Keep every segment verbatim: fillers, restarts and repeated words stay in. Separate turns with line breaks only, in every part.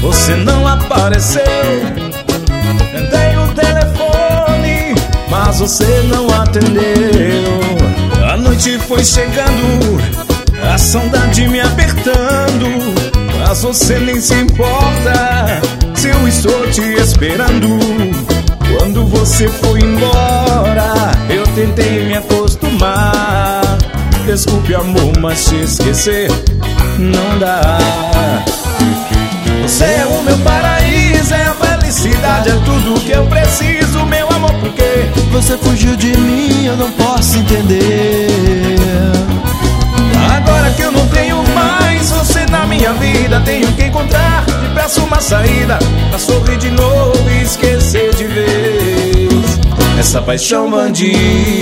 você não apareceu. Tentei o telefone, mas você não atendeu. A noite foi chegando, a saudade me apertando, mas você nem se importa se eu estou te esperando. Quando você foi embora, eu tentei me acostumar. Desculpe, amor, mas te esquecer não dá. Você é o meu paraíso, é a felicidade, é tudo que eu preciso, meu amor. Por quê?
Você fugiu de mim, eu não posso entender.
Agora que eu não tenho mais você na minha vida, tenho que encontrar depressa uma saída pra sorrir de novo e esquecer de vez essa paixão bandida.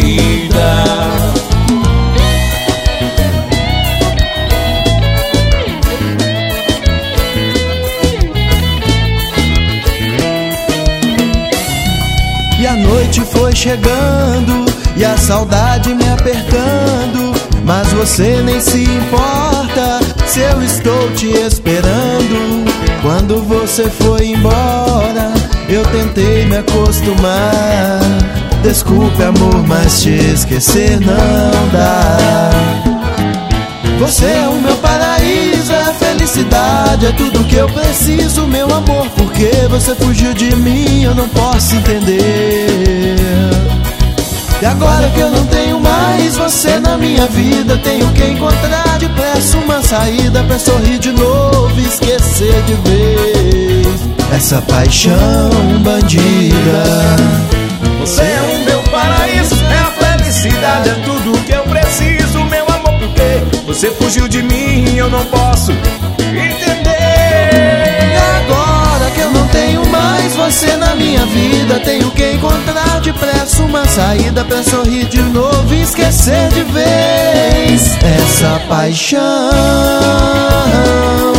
E a noite foi chegando e a saudade me apertando, mas você nem se importa se eu estou te esperando. Quando você foi embora, eu tentei me acostumar. Desculpe, amor, mas te esquecer não dá. Você é o meu paraíso, é a felicidade, é tudo que eu preciso, meu amor. Porque você fugiu de mim, eu não posso entender. E agora que eu não tenho mais você na minha vida, tenho que encontrar depressa uma saída pra sorrir de novo e esquecer de vez essa paixão bandida.
Você é o meu paraíso, é a felicidade, é tudo que eu preciso, meu amor. Porque você fugiu de mim, eu não posso entender.
E agora que eu não tenho mais você na minha vida, tenho que encontrar depressa uma saída pra sorrir de novo e esquecer de vez essa paixão